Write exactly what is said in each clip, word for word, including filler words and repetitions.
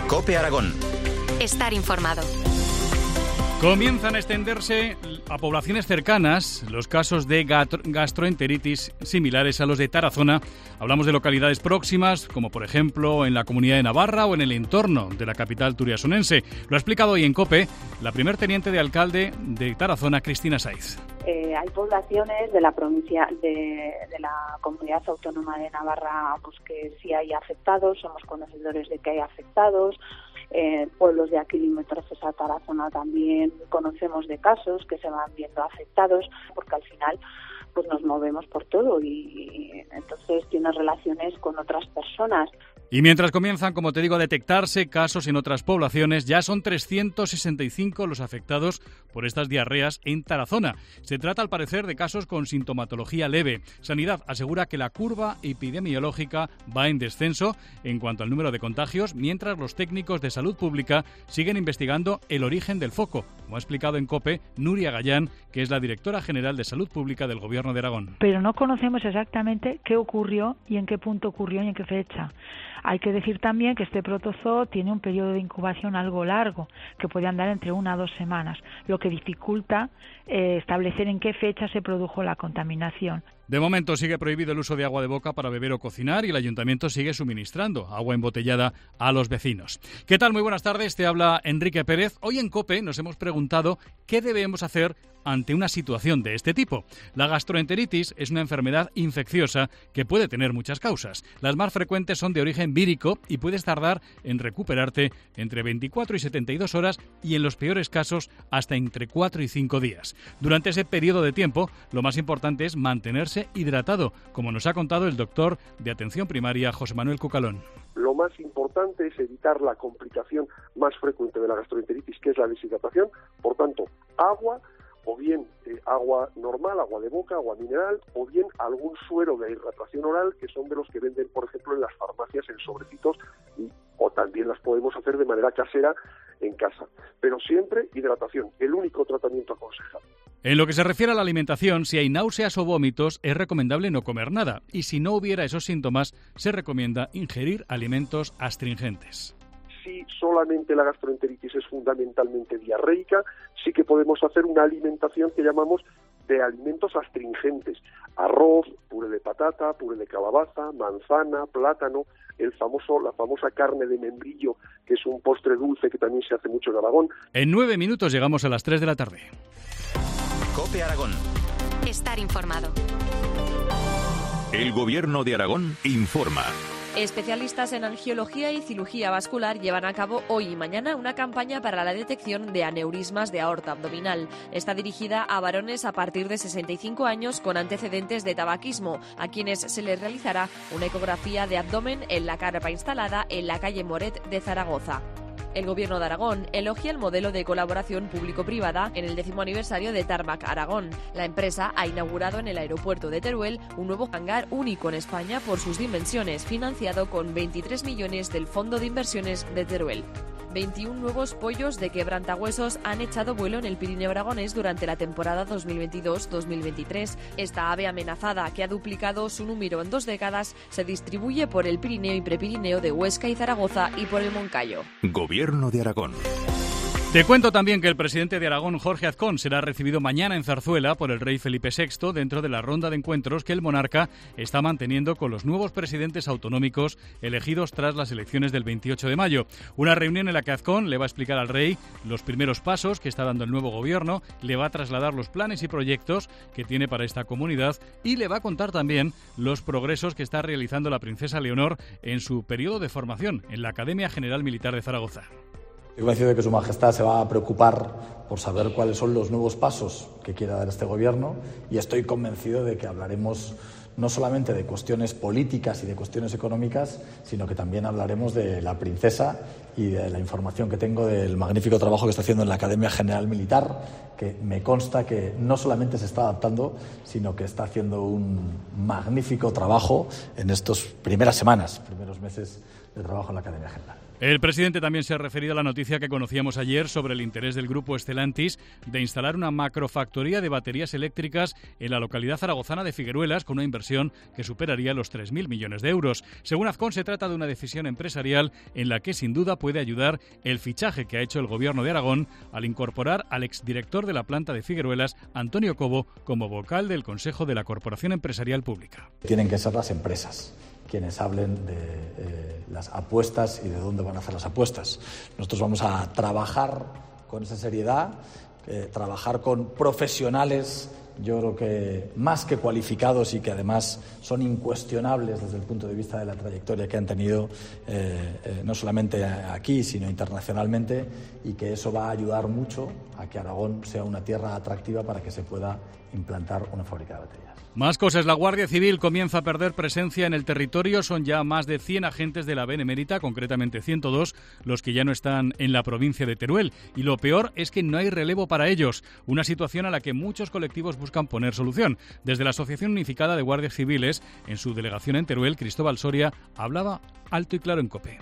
COPE Aragón. Estar informado. Comienzan a extenderse a poblaciones cercanas los casos de gastroenteritis similares a los de Tarazona. Hablamos de localidades próximas, como por ejemplo en la Comunidad de Navarra o en el entorno de la capital turiasonense. Lo ha explicado hoy en COPE la primer teniente de alcalde de Tarazona, Cristina Saiz. Eh, hay poblaciones de la provincia de, de la Comunidad Autónoma de Navarra pues que sí hay afectados, somos conocedores de que hay afectados. Eh, pueblos de aquí limítrofes a Tarazona también conocemos de casos que se van viendo afectados, porque al final pues nos movemos por todo y, y entonces tiene relaciones con otras personas. Y mientras comienzan, como te digo, a detectarse casos en otras poblaciones, ya son trescientos sesenta y cinco los afectados por estas diarreas en Tarazona. Se trata, al parecer, de casos con sintomatología leve. Sanidad asegura que la curva epidemiológica va en descenso en cuanto al número de contagios, mientras los técnicos de salud pública siguen investigando el origen del foco, como ha explicado en COPE Nuria Gallán, que es la directora general de Salud Pública del Gobierno de Aragón. Pero no conocemos exactamente qué ocurrió y en qué punto ocurrió y en qué fecha. Hay que decir también que este protozoo tiene un periodo de incubación algo largo, que puede andar entre una a dos semanas, lo que dificulta eh, establecer en qué fecha se produjo la contaminación. De momento sigue prohibido el uso de agua de boca para beber o cocinar y el ayuntamiento sigue suministrando agua embotellada a los vecinos. ¿Qué tal? Muy buenas tardes, te habla Enrique Pérez. Hoy en COPE nos hemos preguntado qué debemos hacer ante una situación de este tipo. La gastroenteritis es una enfermedad infecciosa que puede tener muchas causas. Las más frecuentes son de origen vírico y puedes tardar en recuperarte entre veinticuatro y setenta y dos horas y en los peores casos hasta entre cuatro y cinco días. Durante ese periodo de tiempo, lo más importante es mantenerse hidratado, como nos ha contado el doctor de atención primaria José Manuel Cucalón. Lo más importante es evitar la complicación más frecuente de la gastroenteritis, que es la deshidratación. Por tanto, agua, o bien eh, agua normal, agua de boca, agua mineral, o bien algún suero de hidratación oral, que son de los que venden, por ejemplo, en las farmacias en sobrecitos, y, o también las podemos hacer de manera casera en casa. Pero siempre hidratación, el único tratamiento aconsejable. En lo que se refiere a la alimentación, si hay náuseas o vómitos, es recomendable no comer nada. Y si no hubiera esos síntomas, se recomienda ingerir alimentos astringentes. Si solamente la gastroenteritis es fundamentalmente diarreica, sí que podemos hacer una alimentación que llamamos de alimentos astringentes. Arroz, puré de patata, puré de calabaza, manzana, plátano, el famoso, la famosa carne de membrillo, que es un postre dulce que también se hace mucho en Aragón. En nueve minutos llegamos a las tres de la tarde. COPE Aragón. Estar informado. El Gobierno de Aragón informa. Especialistas en angiología y cirugía vascular llevan a cabo hoy y mañana una campaña para la detección de aneurismas de aorta abdominal. Está dirigida a varones a partir de sesenta y cinco años con antecedentes de tabaquismo, a quienes se les realizará una ecografía de abdomen en la carpa instalada en la calle Moret de Zaragoza. El Gobierno de Aragón elogia el modelo de colaboración público-privada en el décimo aniversario de Tarmac Aragón. La empresa ha inaugurado en el aeropuerto de Teruel un nuevo hangar único en España por sus dimensiones, financiado con veintitrés millones del Fondo de Inversiones de Teruel. veintiún nuevos pollos de quebrantahuesos han echado vuelo en el Pirineo aragonés durante la temporada dos mil veintidós dos mil veintitrés. Esta ave amenazada, que ha duplicado su número en dos décadas, se distribuye por el Pirineo y Prepirineo de Huesca y Zaragoza y por el Moncayo. Gobierno de Aragón. Te cuento también que el presidente de Aragón, Jorge Azcón, será recibido mañana en Zarzuela por el rey Felipe sexto dentro de la ronda de encuentros que el monarca está manteniendo con los nuevos presidentes autonómicos elegidos tras las elecciones del veintiocho de mayo. Una reunión en la que Azcón le va a explicar al rey los primeros pasos que está dando el nuevo gobierno, le va a trasladar los planes y proyectos que tiene para esta comunidad y le va a contar también los progresos que está realizando la princesa Leonor en su periodo de formación en la Academia General Militar de Zaragoza. Estoy convencido de que Su Majestad se va a preocupar por saber cuáles son los nuevos pasos que quiera dar este Gobierno y estoy convencido de que hablaremos no solamente de cuestiones políticas y de cuestiones económicas, sino que también hablaremos de la princesa y de la información que tengo del magnífico trabajo que está haciendo en la Academia General Militar, que me consta que no solamente se está adaptando, sino que está haciendo un magnífico trabajo en estas primeras semanas, primeros meses de trabajo en la Academia General. El presidente también se ha referido a la noticia que conocíamos ayer sobre el interés del grupo Stellantis de instalar una macrofactoría de baterías eléctricas en la localidad zaragozana de Figueruelas con una inversión que superaría los tres mil millones de euros. Según Azcón, se trata de una decisión empresarial en la que sin duda puede ayudar el fichaje que ha hecho el Gobierno de Aragón al incorporar al exdirector de la planta de Figueruelas, Antonio Cobo, como vocal del Consejo de la Corporación Empresarial Pública. Tienen que ser las empresas quienes hablen de eh, las apuestas y de dónde van a hacer las apuestas. Nosotros vamos a trabajar con esa seriedad, eh, trabajar con profesionales, yo creo que más que cualificados y que además son incuestionables desde el punto de vista de la trayectoria que han tenido eh, eh, no solamente aquí, sino internacionalmente, y que eso va a ayudar mucho a que Aragón sea una tierra atractiva para que se pueda implantar una fábrica de baterías. Más cosas. La Guardia Civil comienza a perder presencia en el territorio. Son ya más de cien agentes de la Benemérita, concretamente ciento dos, los que ya no están en la provincia de Teruel. Y lo peor es que no hay relevo para ellos. Una situación a la que muchos colectivos buscan poner solución. Desde la Asociación Unificada de Guardias Civiles, en su delegación en Teruel, Cristóbal Soria hablaba alto y claro en COPE.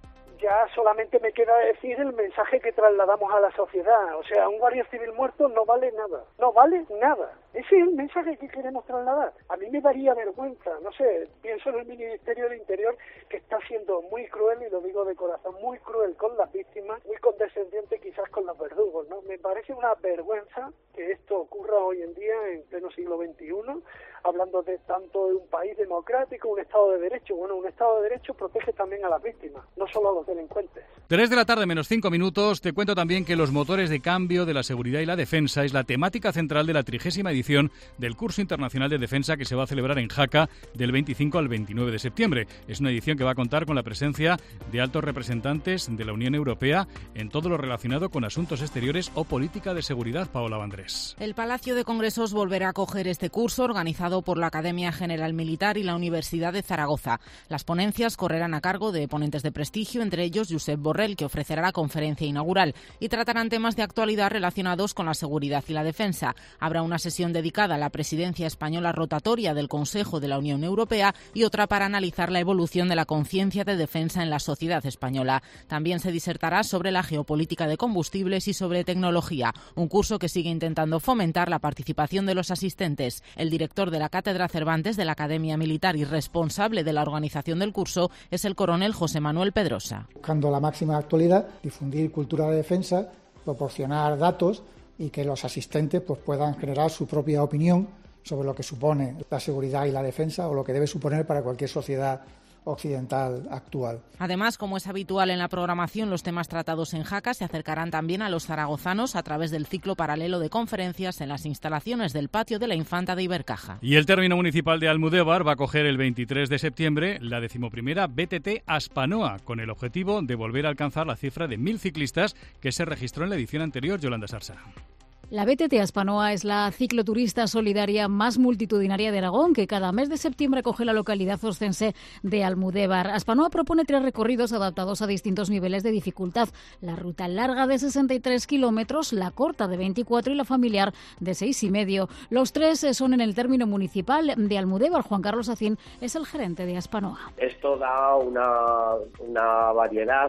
Ya solamente me queda decir el mensaje que trasladamos a la sociedad. O sea, un guardia civil muerto no vale nada. No vale nada. Ese es el mensaje que queremos trasladar. A mí me daría vergüenza, no sé, pienso en el Ministerio del Interior, que está siendo muy cruel, y lo digo de corazón, muy cruel con las víctimas, muy condescendiente quizás con los verdugos, ¿no? Me parece una vergüenza que esto ocurra hoy en día, en pleno siglo veintiuno, hablando de tanto de un país democrático, un Estado de Derecho. Bueno, un Estado de Derecho protege también a las víctimas, no solo a los delincuentes. Tres de la tarde menos cinco minutos. Te cuento también que los motores de cambio de la seguridad y la defensa es la temática central de la trigésima edición del Curso Internacional de Defensa que se va a celebrar en Jaca del veinticinco al veintinueve de septiembre. Es una edición que va a contar con la presencia de altos representantes de la Unión Europea en todo lo relacionado con asuntos exteriores o política de seguridad. Paola Vandrés. El Palacio de Congresos volverá a acoger este curso organizado por la Academia General Militar y la Universidad de Zaragoza. Las ponencias correrán a cargo de ponentes de prestigio, entre ellos Josep Borrell, que ofrecerá la conferencia inaugural, y tratarán temas de actualidad relacionados con la seguridad y la defensa. Habrá una sesión dedicada a la presidencia española rotatoria del Consejo de la Unión Europea y otra para analizar la evolución de la conciencia de defensa en la sociedad española. También se disertará sobre la geopolítica de combustibles y sobre tecnología, un curso que sigue intentando fomentar la participación de los asistentes. El director de la Cátedra Cervantes de la Academia Militar y responsable de la organización del curso es el coronel José Manuel Pedrosa. Buscando la máxima actualidad, difundir cultura de defensa, proporcionar datos y que los asistentes pues, puedan generar su propia opinión sobre lo que supone la seguridad y la defensa, o lo que debe suponer para cualquier sociedad occidental actual. Además, como es habitual en la programación, los temas tratados en Jaca se acercarán también a los zaragozanos a través del ciclo paralelo de conferencias en las instalaciones del Patio de la Infanta de Ibercaja. Y el término municipal de Almudévar va a acoger el veintitrés de septiembre la decimoprimera B T T Aspanoa, con el objetivo de volver a alcanzar la cifra de mil ciclistas que se registró en la edición anterior. Yolanda Sarsa. La B T T Aspanoa es la cicloturista solidaria más multitudinaria de Aragón, que cada mes de septiembre acoge la localidad oscense de Almudévar. Aspanoa propone tres recorridos adaptados a distintos niveles de dificultad: la ruta larga de sesenta y tres kilómetros, la corta de veinticuatro y la familiar de seis y medio. Los tres son en el término municipal de Almudévar. Juan Carlos Acín es el gerente de Aspanoa. Esto da una, una variedad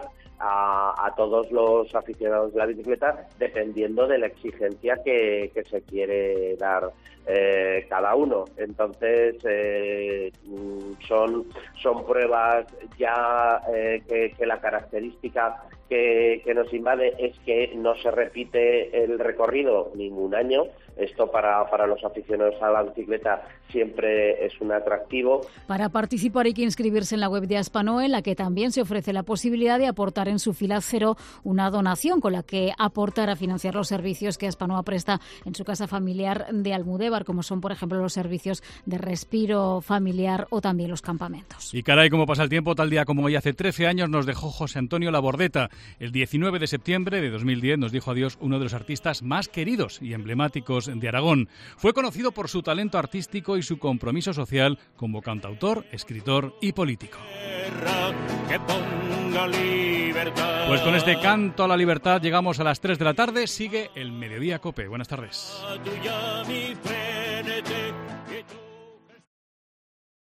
A, a todos los aficionados de la bicicleta, dependiendo de la exigencia que, que se quiere dar eh, cada uno. Entonces eh, son son pruebas ya eh, que, que la característica que, que nos invade es que no se repite el recorrido ningún año. Esto para, para los aficionados a la bicicleta siempre es un atractivo. Para participar hay que inscribirse en la web de Aspanoa, en la que también se ofrece la posibilidad de aportar en su fila cero una donación con la que aportar a financiar los servicios que Aspanoa presta en su casa familiar de Almudévar, como son, por ejemplo, los servicios de respiro familiar o también los campamentos. Y caray, cómo pasa el tiempo. Tal día como hoy, hace trece años, nos dejó José Antonio Labordeta. El diecinueve de septiembre de dos mil diez nos dijo adiós uno de los artistas más queridos y emblemáticos de Aragón. Fue conocido por su talento artístico y su compromiso social como cantautor, escritor y político. Pues con este canto a la libertad llegamos a las tres de la tarde. Sigue el Mediodía COPE. Buenas tardes.